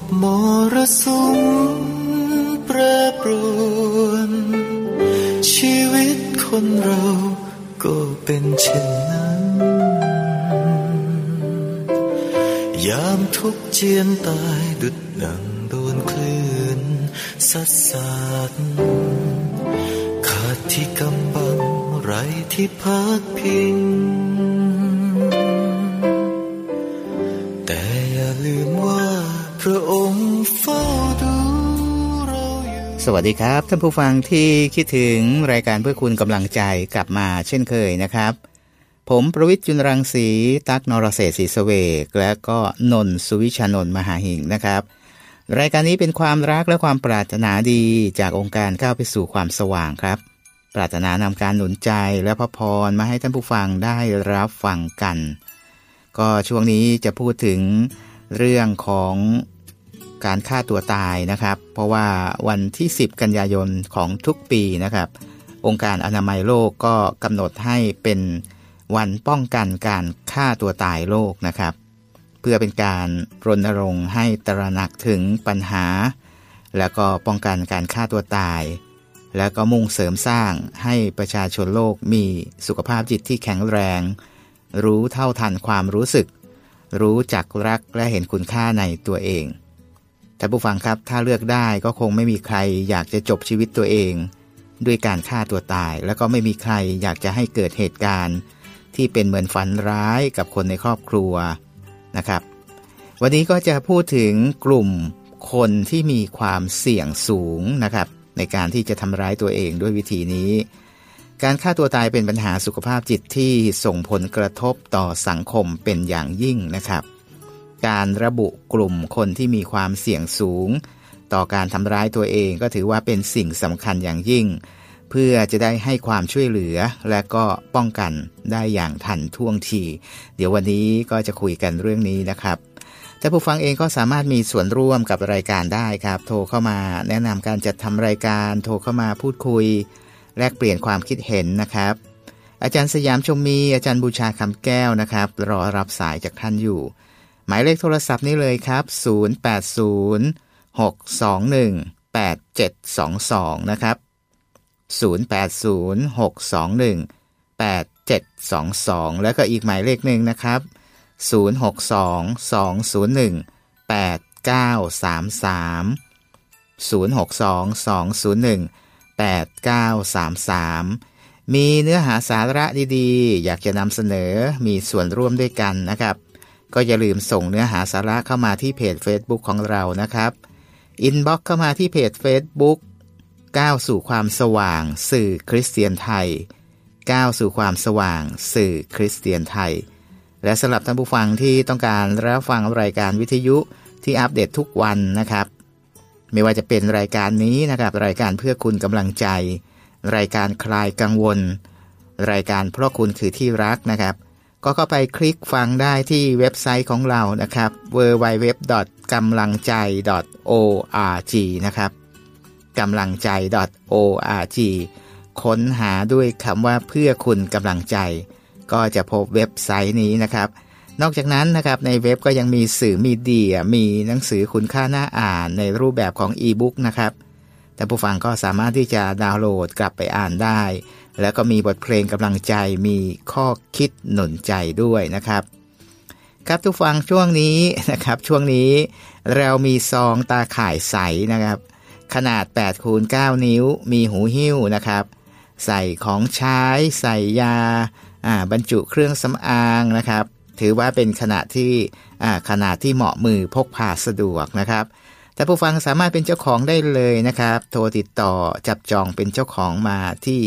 มรสุมแปรปรวนชีวิตคนเราก็เป็นเช่นนั้นยามทุกข์เจียนตายดุจดังโดนคลื่นซัดสาดขาดที่กำบังไรที่พักพิงแต่อย่าลืมว่าพระองค์เฝ้าดูเราอยู่สวัสดีครับท่านผู้ฟังที่คิดถึงรายการเพื่อคุณกำลังใจกลับมาเช่นเคยนะครับผมประวิตร จุลรังสีตั๊ก นรเศรษฐ์ ศรีสเวกและก็นนท์ สุวิชานนท์ มหาหิ่งนะครับรายการนี้เป็นความรักและความปรารถนาดีจากองค์การก้าวไปสู่ความสว่างครับปรารถนานำการหนุนใจและพระพรมาให้ท่านผู้ฟังได้รับฟังกันก็ช่วงนี้จะพูดถึงเรื่องของการฆ่าตัวตายนะครับเพราะว่าวันที่10กันยายนของทุกปีนะครับองค์การอนามัยโลกก็กำหนดให้เป็นวันป้องกันการฆ่าตัวตายโลกนะครับเพื่อเป็นการรณรงค์ให้ตระหนักถึงปัญหาแล้วก็ป้องกันการฆ่าตัวตายแล้วก็มุ่งเสริมสร้างให้ประชาชนโลกมีสุขภาพจิตที่แข็งแรงรู้เท่าทันความรู้สึกรู้จักรักและเห็นคุณค่าในตัวเองท่านผู้ฟังครับถ้าเลือกได้ก็คงไม่มีใครอยากจะจบชีวิตตัวเองด้วยการฆ่าตัวตายแล้วก็ไม่มีใครอยากจะให้เกิดเหตุการณ์ที่เป็นเหมือนฝันร้ายกับคนในครอบครัวนะครับวันนี้ก็จะพูดถึงกลุ่มคนที่มีความเสี่ยงสูงนะครับในการที่จะทำร้ายตัวเองด้วยวิธีนี้การฆ่าตัวตายเป็นปัญหาสุขภาพจิตที่ส่งผลกระทบต่อสังคมเป็นอย่างยิ่งนะครับการระบุกลุ่มคนที่มีความเสี่ยงสูงต่อการทำร้ายตัวเองก็ถือว่าเป็นสิ่งสำคัญอย่างยิ่งเพื่อจะได้ให้ความช่วยเหลือและก็ป้องกันได้อย่างทันท่วงทีเดี๋ยววันนี้ก็จะคุยกันเรื่องนี้นะครับท่านผู้ฟังเองก็สามารถมีส่วนร่วมกับรายการได้ครับโทรเข้ามาแนะนำการจัดทำรายการโทรเข้ามาพูดคุยแลกเปลี่ยนความคิดเห็นนะครับอาจารย์สยามชมมีอาจารย์บูชาคำแก้วนะครับรอรับสายจากท่านอยู่หมายเลขโทรศัพท์นี้เลยครับ0806218722นะครับ0806218722แล้วก็อีกหมายเลขหนึ่งนะครับ0622018933 0622018933มีเนื้อหาสาระดีๆอยากจะนำเสนอมีส่วนร่วมด้วยกันนะครับก็อย่าลืมส่งเนื้อหาสาระเข้ามาที่เพจ Facebook ของเรานะครับอินบ็อกซ์เข้ามาที่เพจ Facebook ก้าวสู่ความสว่างสื่อคริสเตียนไทยก้าวสู่ความสว่างสื่อคริสเตียนไทยและสำหรับท่านผู้ฟังที่ต้องการรับฟังรายการวิทยุที่อัปเดตทุกวันนะครับไม่ว่าจะเป็นรายการนี้นะครับรายการเพื่อคุณกำลังใจรายการคลายกังวลรายการเพราะคุณคือที่รักนะครับก็เข้าไปคลิกฟังได้ที่เว็บไซต์ของเรานะครับ www.gamlangjai.org นะครับกำลังใจ .org ค้นหาด้วยคำว่าเพื่อคุณกำลังใจก็จะพบเว็บไซต์นี้นะครับนอกจากนั้นนะครับในเว็บก็ยังมีสื่อมีเดียมีหนังสือคุณค่าน่าอ่านในรูปแบบของอีบุ๊กนะครับท่านผู้ฟังก็สามารถที่จะดาวน์โหลดกลับไปอ่านได้แล้วก็มีบทเพลงกำลังใจมีข้อคิดหนุนใจด้วยนะครับครับทุกฟังช่วงนี้นะครับช่วงนี้เรามีซองตาข่ายใสนะครับขนาด 8x9 นิ้วมีหูหิ้วนะครับใส่ของใช้ใส่ยาบรรจุเครื่องสำอางนะครับถือว่าเป็นขนาดที่เหมาะมือพกพาสะดวกนะครับแต่ผู้ฟังสามารถเป็นเจ้าของได้เลยนะครับโทรติดต่อจับจองเป็นเจ้าของมาที่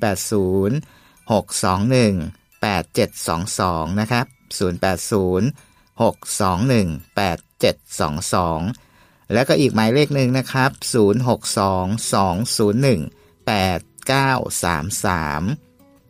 0806218722นะครับ0806218722แล้วก็อีกหมายเลขหนึ่งนะครับ0622018933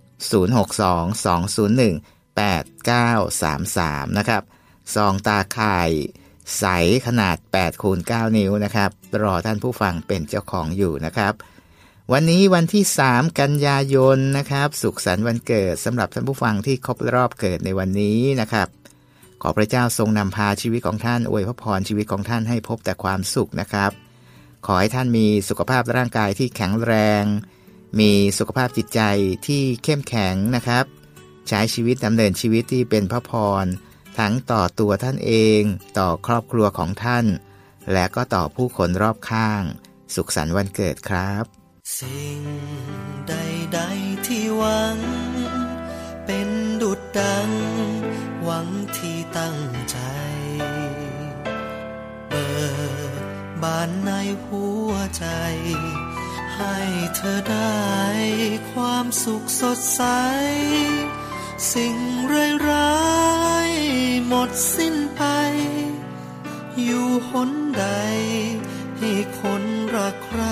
0622018933นะครับซองตาข่ายใสขนาด 8x9 นิ้วนะครับรอท่านผู้ฟังเป็นเจ้าของอยู่นะครับวันนี้วันที่3กันยายนนะครับสุขสันต์วันเกิดสำหรับท่านผู้ฟังที่ครบรอบเกิดในวันนี้นะครับขอพระเจ้าทรงนำพาชีวิตของท่านอวยพรชีวิตของท่านให้พบแต่ความสุขนะครับขอให้ท่านมีสุขภาพร่างกายที่แข็งแรงมีสุขภาพจิตใจที่เข้มแข็งนะครับใช้ชีวิตดำเนินชีวิตที่เป็นพระพรทั้งต่อตัวท่านเองต่อครอบครัวของท่านและก็ต่อผู้คนรอบข้างสุขสันต์วันเกิดครับสิ่งใดๆที่หวังเป็นดุจดังหวังที่ตั้งใจเปิดบานในหัวใจให้เธอได้ความสุขสดใสสิ่งร้ายๆหมดสิ้นไปอยู่หนใดให้คนรักใคร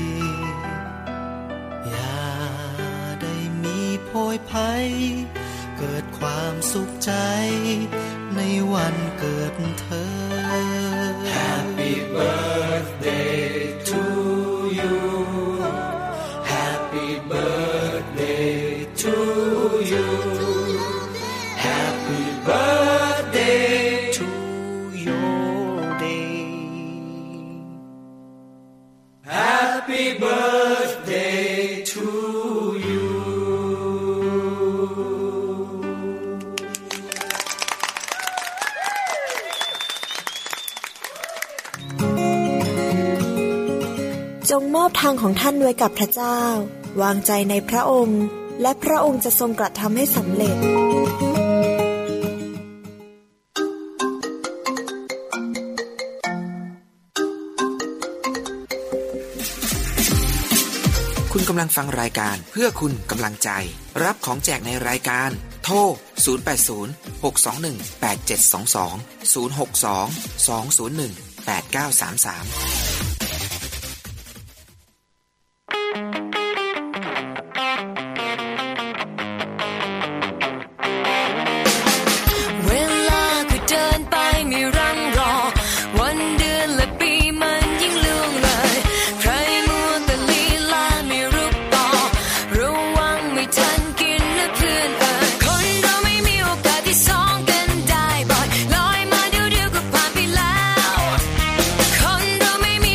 อย่าได้มีโพยภัยเกิดความสุขใจในวันเกิดเธอ Happy birthday to you Happy birthday to you Happy birthday to your day Happy birthday to you จงมอบทางของท่านไว้กับพระเจ้าวางใจในพระองค์และพระองค์จะทรงกระทำให้สำเร็จคุณกำลังฟังรายการเพื่อคุณกำลังใจรับของแจกในรายการโทร0806218722 062-201-8933 คนเราไม่มี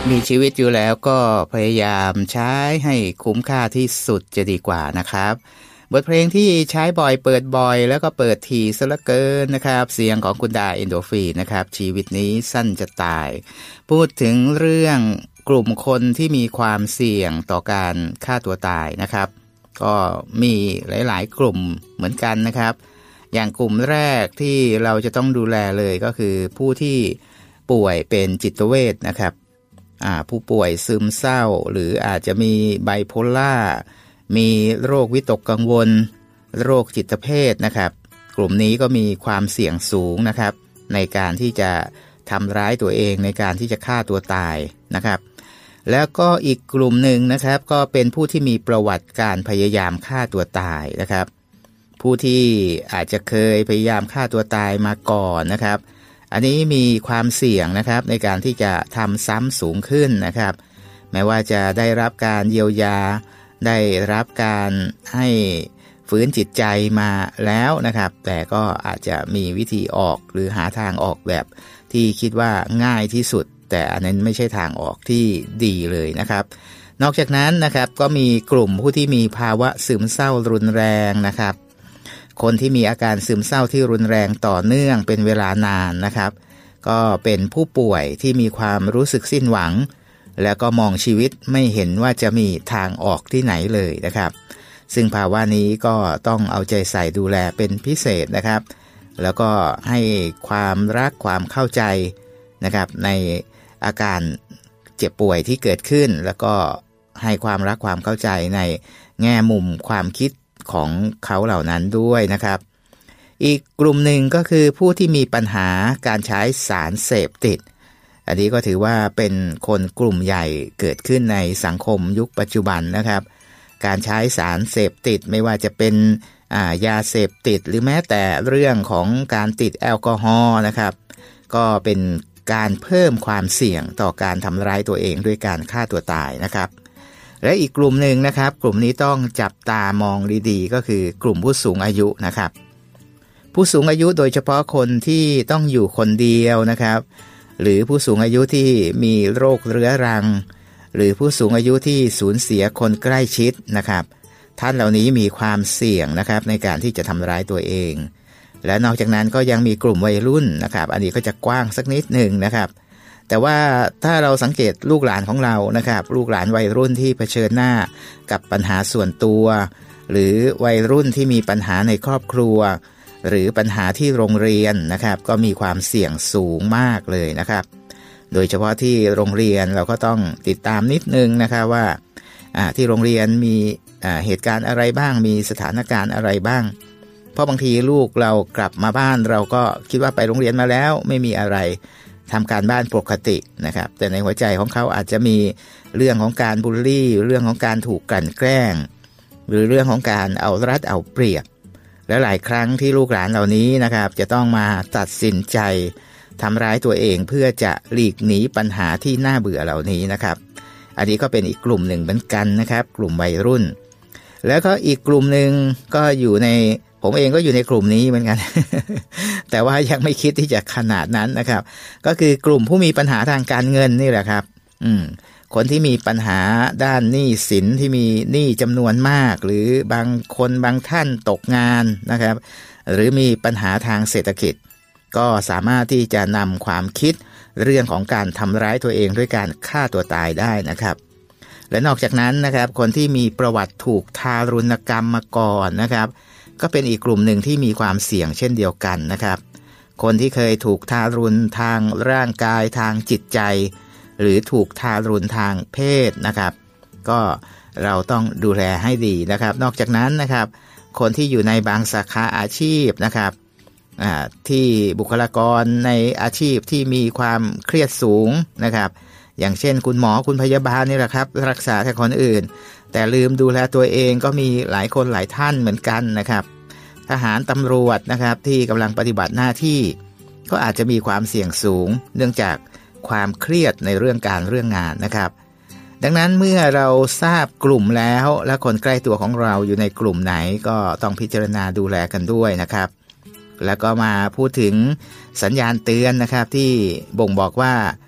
มีชีวิตอยู่แล้วก็พยายามใช้ให้คุ้มค่าที่สุดจะดีกว่านะครับบทเพลงที่ใช้บ่อยเปิดบ่อยแล้วก็เปิดถี่ซะเหลือเกินนะครับเสียงของคุณดาเอนโดฟีนนะครับชีวิตนี้สั้นจะตายพูดถึงเรื่องกลุ่มคนที่มีความเสี่ยงต่อการฆ่าตัวตายนะครับก็มีหลายๆกลุ่มเหมือนกันนะครับอย่างกลุ่มแรกที่เราจะต้องดูแลเลยก็คือผู้ที่ป่วยเป็นจิตเวชนะครับผู้ป่วยซึมเศร้าหรืออาจจะมีไบโพล่ามีโรควิตกกังวลโรคจิตเภทนะครับกลุ่มนี้ก็มีความเสี่ยงสูงนะครับในการที่จะทำร้ายตัวเองในการที่จะฆ่าตัวตายนะครับแล้วก็อีกกลุ่มหนึ่งนะครับก็เป็นผู้ที่มีประวัติการพยายามฆ่าตัวตายนะครับผู้ที่อาจจะเคยพยายามฆ่าตัวตายมาก่อนนะครับอันนี้มีความเสี่ยงนะครับในการที่จะทำซ้ำสูงขึ้นนะครับแม้ว่าจะได้รับการเยียวยาได้รับการให้ฟื้นจิตใจมาแล้วนะครับแต่ก็อาจจะมีวิธีออกหรือหาทางออกแบบที่คิดว่าง่ายที่สุดแต่อันนั้นไม่ใช่ทางออกที่ดีเลยนะครับนอกจากนั้นนะครับก็มีกลุ่มผู้ที่มีภาวะซึมเศร้ารุนแรงนะครับคนที่มีอาการซึมเศร้าที่รุนแรงต่อเนื่องเป็นเวลานานนะครับก็เป็นผู้ป่วยที่มีความรู้สึกสิ้นหวังแล้วก็มองชีวิตไม่เห็นว่าจะมีทางออกที่ไหนเลยนะครับซึ่งภาวะนี้ก็ต้องเอาใจใส่ดูแลเป็นพิเศษนะครับแล้วก็ให้ความรักความเข้าใจนะครับในอาการเจ็บป่วยที่เกิดขึ้นแล้วก็ให้ความรักความเข้าใจในแง่มุมความคิดของเขาเหล่านั้นด้วยนะครับอีกกลุ่มหนึ่งก็คือผู้ที่มีปัญหาการใช้สารเสพติดอันนี้ก็ถือว่าเป็นคนกลุ่มใหญ่เกิดขึ้นในสังคมยุคปัจจุบันนะครับการใช้สารเสพติดไม่ว่าจะเป็นยาเสพติดหรือแม้แต่เรื่องของการติดแอลกอฮอล์นะครับก็เป็นการเพิ่มความเสี่ยงต่อการทำร้ายตัวเองด้วยการฆ่าตัวตายนะครับและอีกกลุ่มหนึ่งนะครับกลุ่มนี้ต้องจับตามองดีๆก็คือกลุ่มผู้สูงอายุนะครับผู้สูงอายุโดยเฉพาะคนที่ต้องอยู่คนเดียวนะครับหรือผู้สูงอายุที่มีโรคเรื้อรังหรือผู้สูงอายุที่สูญเสียคนใกล้ชิดนะครับท่านเหล่านี้มีความเสี่ยงนะครับในการที่จะทำร้ายตัวเองและนอกจากนั้นก็ยังมีกลุ่มวัยรุ่นนะครับอันนี้ก็จะกว้างสักนิดหนึ่งนะครับแต่ว่าถ้าเราสังเกตลูกหลานของเรานะครับลูกหลานวัยรุ่นที่เผชิญหน้ากับปัญหาส่วนตัวหรือวัยรุ่นที่มีปัญหาในครอบครัวหรือปัญหาที่โรงเรียนนะครับก็มีความเสี่ยงสูงมากเลยนะครับโดยเฉพาะที่โรงเรียนเราก็ต้องติดตามนิดนึงนะครับว่าที่โรงเรียนมีเหตุการณ์อะไรบ้างมีสถานการณ์อะไรบ้างเพราะบางทีลูกเรากลับมาบ้านเราก็คิดว่าไปโรงเรียนมาแล้วไม่มีอะไรทำการบ้านปกตินะครับแต่ในหัวใจของเขาอาจจะมีเรื่องของการบูลลี่เรื่องของการถูกกลั่นแกล้งหรือเรื่องของการเอารัดเอาเปรียบและหลายครั้งที่ลูกหลานเหล่านี้นะครับจะต้องมาตัดสินใจทำร้ายตัวเองเพื่อจะหลีกหนีปัญหาที่น่าเบื่อเหล่านี้นะครับอันนี้ก็เป็นอีกกลุ่มหนึ่งเหมือนกันนะครับกลุ่มวัยรุ่นแล้วก็อีกกลุ่มหนึ่งก็อยู่ในผมเองก็อยู่ในกลุ่มนี้เหมือนกัน แต่ว่ายังไม่คิดที่จะขนาดนั้นนะครับก็คือกลุ่มผู้มีปัญหาทางการเงินนี่แหละครับคนที่มีปัญหาด้านหนี้สินที่มีหนี้จำนวนมากหรือบางคนบางท่านตกงานนะครับหรือมีปัญหาทางเศรษฐกิจก็สามารถที่จะนำความคิดเรื่องของการทำร้ายตัวเองด้วยการฆ่าตัวตายได้นะครับและนอกจากนั้นนะครับคนที่มีประวัติถูกทารุณกรรมมาก่อนนะครับก็เป็นอีกกลุ่มหนึ่งที่มีความเสี่ยงเช่นเดียวกันนะครับคนที่เคยถูกทารุณทางร่างกายทางจิตใจหรือถูกทารุณทางเพศนะครับก็เราต้องดูแลให้ดีนะครับนอกจากนั้นนะครับคนที่อยู่ในบางสาขาอาชีพนะครับที่บุคลากรในอาชีพที่มีความเครียดสูงนะครับอย่างเช่นคุณหมอคุณพยาบาลนี่แหละครับรักษาแต่คนอื่นแต่ลืมดูแลตัวเองก็มีหลายคนหลายท่านเหมือนกันนะครับทหารตำรวจนะครับที่กำลังปฏิบัติหน้าที่ก็อาจจะมีความเสี่ยงสูงเนื่องจากความเครียดในเรื่องงานนะครับดังนั้นเมื่อเราทราบกลุ่มแล้วและคนใกล้ตัวของเราอยู่ในกลุ่มไหนก็ต้องพิจารณาดูแลกันด้วยนะครับแล้วก็มาพูดถึงสัญญาณเตือนนะครับที่บ่งบอกว่า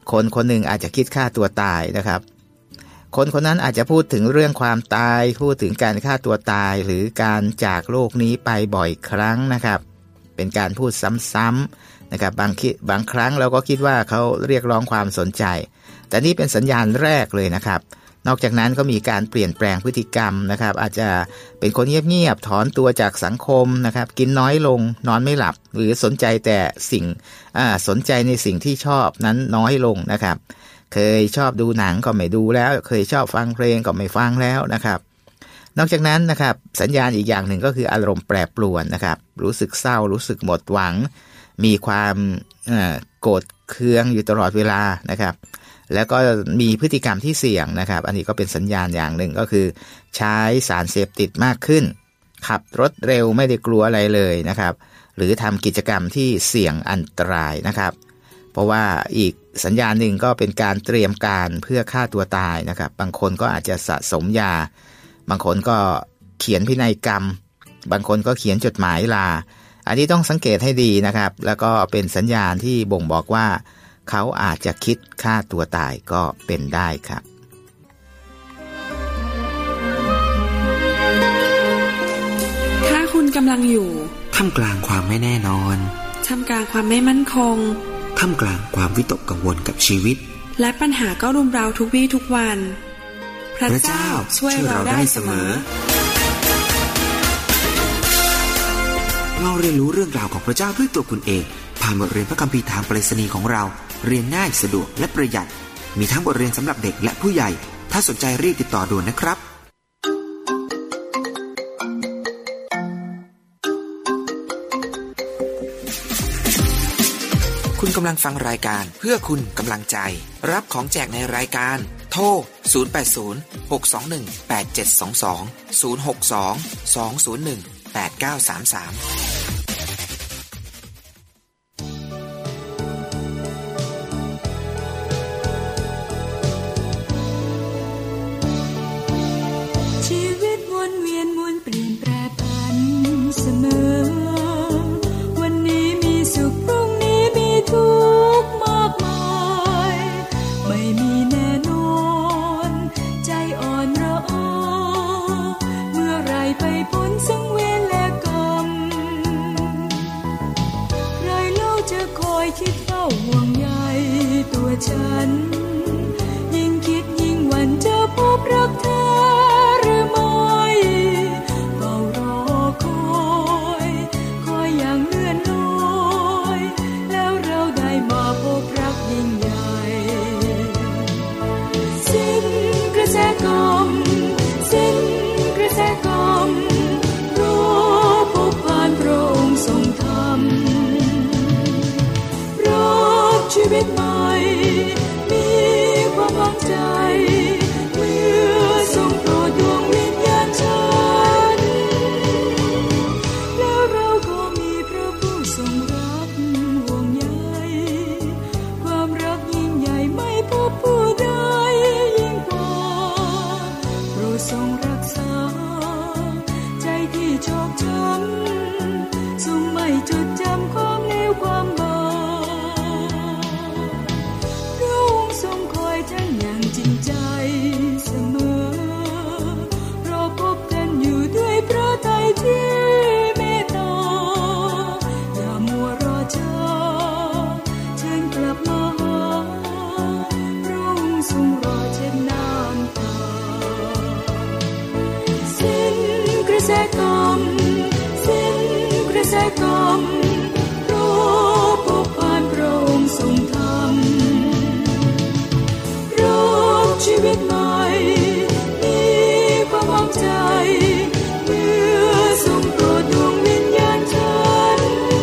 คนคนหนึ่งอาจจะคิดฆ่าตัวตายนะครับคนคนนั้นอาจจะพูดถึงเรื่องความตายพูดถึงการฆ่าตัวตายหรือการจากโลกนี้ไปบ่อยครั้งนะครับเป็นการพูดซ้ำๆนะครับบางครั้งเราก็คิดว่าเขาเรียกร้องความสนใจแต่นี่เป็นสัญญาณแรกเลยนะครับนอกจากนั้นก็มีการเปลี่ยนแปลงพฤติกรรมนะครับอาจจะเป็นคนเงียบๆถอนตัวจากสังคมนะครับกินน้อยลงนอนไม่หลับหรือสนใจแต่สนใจในสิ่งที่ชอบนั้นน้อยลงนะครับเคยชอบดูหนังก็ไม่ดูแล้วเคยชอบฟังเพลงก็ไม่ฟังแล้วนะครับนอกจากนั้นนะครับสัญญาณอีกอย่างหนึ่งก็คืออารมณ์แปรปรวนนะครับรู้สึกเศร้ารู้สึกหมดหวังมีความโกรธเคืองอยู่ตลอดเวลานะครับแล้วก็มีพฤติกรรมที่เสี่ยงนะครับอันนี้ก็เป็นสัญญาณอย่างหนึ่งก็คือใช้สารเสพติดมากขึ้นขับรถเร็วไม่ได้กลัวอะไรเลยนะครับหรือทำกิจกรรมที่เสี่ยงอันตรายนะครับเพราะว่าอีกสัญญาณหนึ่งก็เป็นการเตรียมการเพื่อฆ่าตัวตายนะครับบางคนก็อาจจะสะสมยาบางคนก็เขียนพินัยกรรมบางคนก็เขียนจดหมายลาอันนี้ต้องสังเกตให้ดีนะครับแล้วก็เป็นสัญญาณที่บ่งบอกว่าเขาอาจจะคิดฆ่าตัวตายก็เป็นได้ครับถ้าคุณกำลังอยู่ท่ามกลางความไม่แน่นอนท่ามกลางความไม่มั่นคงท่ามกลางความวิตกกังวลกับชีวิตและปัญหาก็รุมเร้าทุกวี่ทุกวันพระเจ้าช่วยเราได้เสมอเราเรียนรู้เรื่องราวของพระเจ้าด้วยตัวคุณเองผ่านบทเรียนพระคัมภีร์ทางไปรษณีย์ของเราเรียนง่ายสะดวกและประหยัดมีทั้งบทเรียนสำหรับเด็กและผู้ใหญ่ถ้าสนใจรีบติดต่อด่วนนะครับคุณกำลังฟังรายการเพื่อคุณกำลังใจรับของแจกในรายการโทร0806218722 062-201-8933 ฉันยิ่งคิดยิ่งหวั่นจะพบรักแท้หรือไม่เฝ้ารอคอยอย่างเลื่อนลอยแล้วเราได้มาพบรักยิ่งใหญ่สิ้นกระแสกลมสิ้นกระแสกลมรอพบผ่านพระองค์ทรงธรรมรับชีวิตใหม่มีความหวังใจเมื่อทรงโปรดดวงวิญญาณฉันแล้วเราก็มีพระผู้ทรงรักห่วงใยความรักยิ่งใหญ่ไม่พบผู้ใดยิ่งกว่าโปรดทรงรักษาใจที่ชอกช้ำทรงไม่จดจำความเลวความบาปทรงคอยท่านอย่างจริงใจเสมอรอพบกันอยู่ด้วยพระทัยที่เมตตาอย่ามัวรอช้าเชิญกลับมาหาพระองค์ทรงรอเช็ดน้ำตาสิ้นกระแสกลมสิ้นกระแสกลมรอพบผ่านพระองค์ทรงธรรมชีวิตใหม่มีความหวังใจเมื่อทรงโปรดดวงวิญญาณฉัน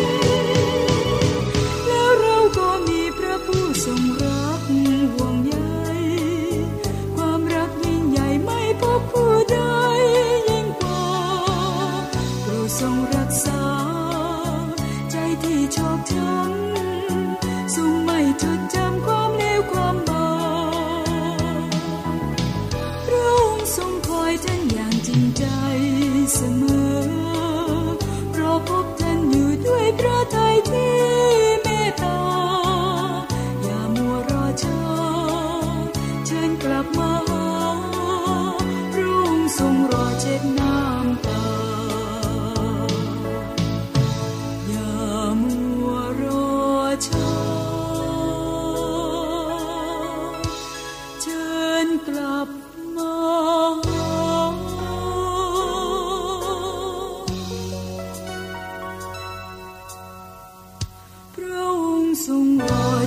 แล้วเราก็มีพระผู้ทรงรักห่วงใยความรักยิ่งใหญ่ไม่พบผู้ใดยิ่งกว่าโปรดทรงรักษา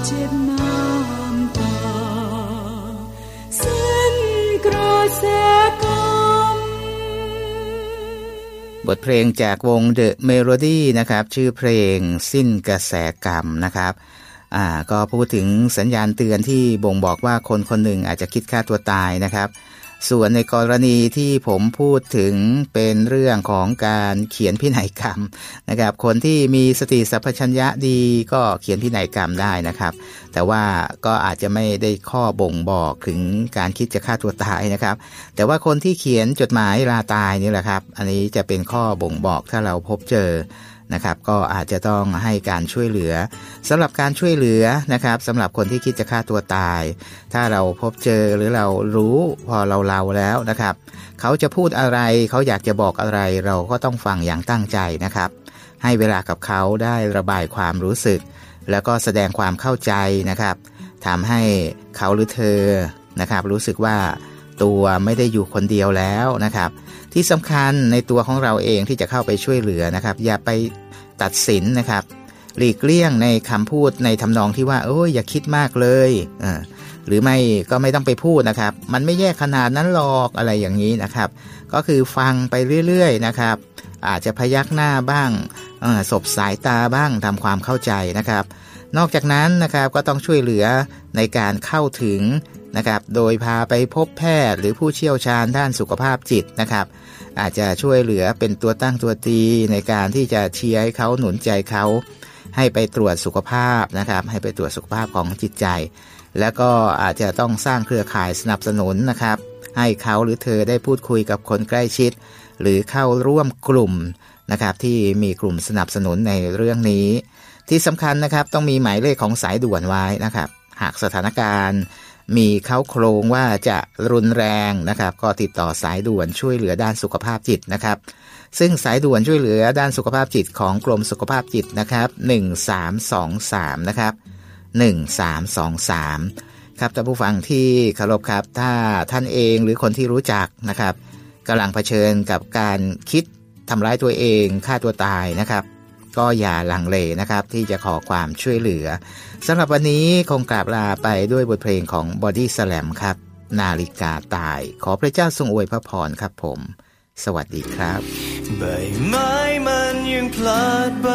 เจ็บน้ำตาเส้นกระแสกรรมบทเพลงจากวง The Melody นะครับชื่อเพลงสิ้นกระแสกรรมนะครับก็พูดถึงสัญญาณเตือนที่บ่งบอกว่าคนคนหนึ่งอาจจะคิดฆ่าตัวตายนะครับส่วนในกรณีที่ผมพูดถึงเป็นเรื่องของการเขียนพินัยกรรมนะครับคนที่มีสติสัมปชัญญะดีก็เขียนพินัยกรรมได้นะครับแต่ว่าก็อาจจะไม่ได้ข้อบ่งบอกถึงการคิดจะฆ่าตัวตายนะครับแต่ว่าคนที่เขียนจดหมายลาตายนี่แหละครับอันนี้จะเป็นข้อบ่งบอกถ้าเราพบเจอนะครับก็อาจจะต้องให้การช่วยเหลือสำหรับการช่วยเหลือนะครับสำหรับคนที่คิดจะฆ่าตัวตายถ้าเราพบเจอหรือเรารู้พอเราแล้วนะครับเขาจะพูดอะไรเขาอยากจะบอกอะไรเราก็ต้องฟังอย่างตั้งใจนะครับให้เวลากับเขาได้ระบายความรู้สึกแล้วก็แสดงความเข้าใจนะครับทำให้เขาหรือเธอนะครับรู้สึกว่าตัวไม่ได้อยู่คนเดียวแล้วนะครับที่สำคัญในตัวของเราเองที่จะเข้าไปช่วยเหลือนะครับอย่าไปตัดสินนะครับหลีกเลี่ยงในคำพูดในทำนองที่ว่าอย่าคิดมากเลยหรือไม่ก็ไม่ต้องไปพูดนะครับมันไม่แย่ขนาดนั้นหรอกอะไรอย่างนี้นะครับก็คือฟังไปเรื่อยๆนะครับอาจจะพยักหน้าบ้างสบสายตาบ้างทำความเข้าใจนะครับนอกจากนั้นนะครับก็ต้องช่วยเหลือในการเข้าถึงนะครับโดยพาไปพบแพทย์หรือผู้เชี่ยวชาญด้านสุขภาพจิตนะครับอาจจะช่วยเหลือเป็นตัวตั้งตัวตีในการที่จะเชียร์ให้เขาหนุนใจเขาให้ไปตรวจสุขภาพนะครับให้ไปตรวจสุขภาพของจิตใจแล้วก็อาจจะต้องสร้างเครือข่ายสนับสนุนนะครับให้เขาหรือเธอได้พูดคุยกับคนใกล้ชิดหรือเข้าร่วมกลุ่มนะครับที่มีกลุ่มสนับสนุนในเรื่องนี้ที่สำคัญนะครับต้องมีหมายเลขของสายด่วนไว้นะครับหากสถานการณ์มีเข้าโครงว่าจะรุนแรงนะครับก็ติดต่อสายด่วนช่วยเหลือด้านสุขภาพจิตนะครับซึ่งสายด่วนช่วยเหลือด้านสุขภาพจิตของกรมสุขภาพจิตนะครับ1323นะครับ1323ครับท่านผู้ฟังที่เคารพครับถ้าท่านเองหรือคนที่รู้จักนะครับกำลังเผชิญกับการคิดทำร้ายตัวเองฆ่าตัวตายนะครับก็อย่าลังเลนะครับที่จะขอความช่วยเหลือสำหรับวันนี้คงกราบลาไปด้วยบทเพลงของ Body Slam ครับนาฬิกาตายขอพระเจ้าทรงอวยพระพรครับผมสวัสดีครับใบไม้มันยังพลาดไป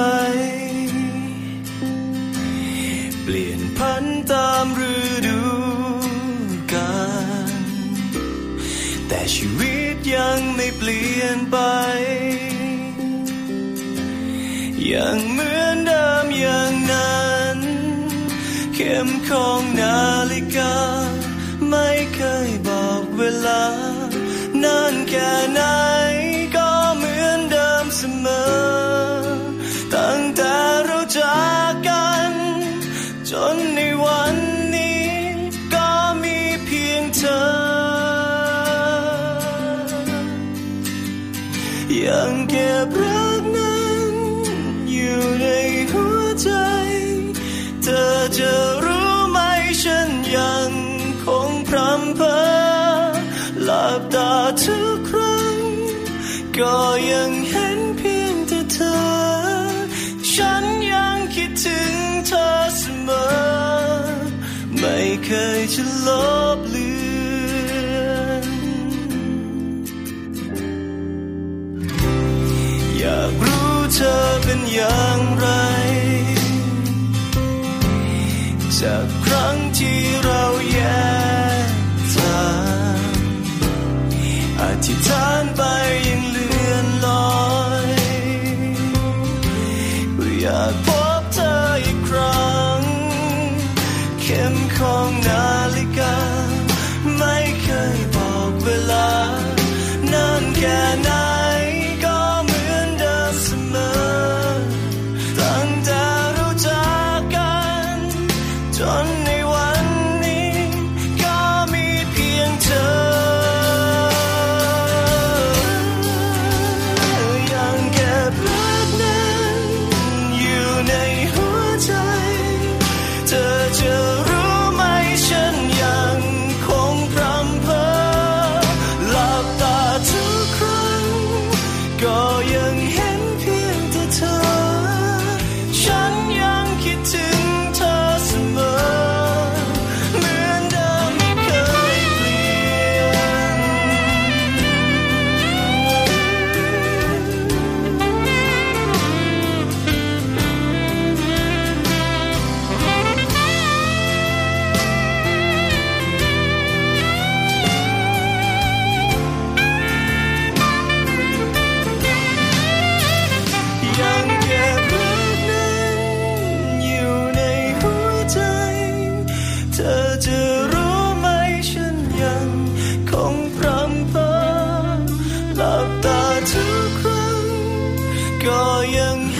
เปลี่ยนพันตามฤดูกาลแต่ชีวิตยังไม่เปลี่ยนไปยังเหมือนเดิมอย่างนั้นเข็มของนาฬิกาไม่เคยบอกเวลานานแค่ไหนก็เหมือนเดิมเสมอตั้งแต่เราจากกันจนในวันนี้ก็มีเพียงเธอยังเก็บรักนั้นอยู่ในหัวใจเธอจะรู้ไหมฉันยังคงพรำเพ้อหลับตาทุกครั้งก็ยังเห็นเพียงแต่เธอฉันยังคิดถึงเธอเสมอไม่เคยจะลบเลือนอยากรู้เธอเป็นอย่างไรจากครั้งที่เราแยกทางอธิษฐานไปยังเลื่อนลอยอยากพบเธออีกครั้งเข็มของนาฬิกาไม่เคยบอกเวลานานแค่ไหนก็เหมือนเดิมเสมอตั้งแต่เราจากกันจนในวันนี้ก็มีเพียงเธอยังเก็บรักนั้นอยู่ในหัวใจเธอจะรู้ไหมฉันยังคงพรำเพ้อหลับตาทุกครั้งก็ยังเห็นเพียงแต่เธอฉันยังคิดถึงเธอเสมอยัง